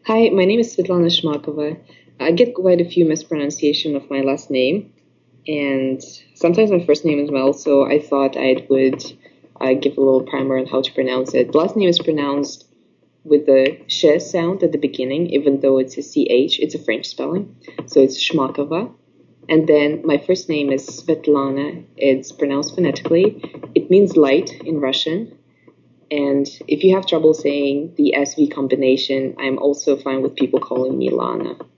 Hi, my name is Svetlana Shmakova. I get quite a few mispronunciation of my last name, and sometimes my first name as well. So I thought I would give a little primer on how to pronounce it. The last name is pronounced with the sh sound at the beginning, even though it's a ch. It's a French spelling, so it's Shmakova. And then my first name is Svetlana. It's pronounced phonetically. It means light in Russian. And if you have trouble saying the SV combination, I'm also fine with people calling me Lana.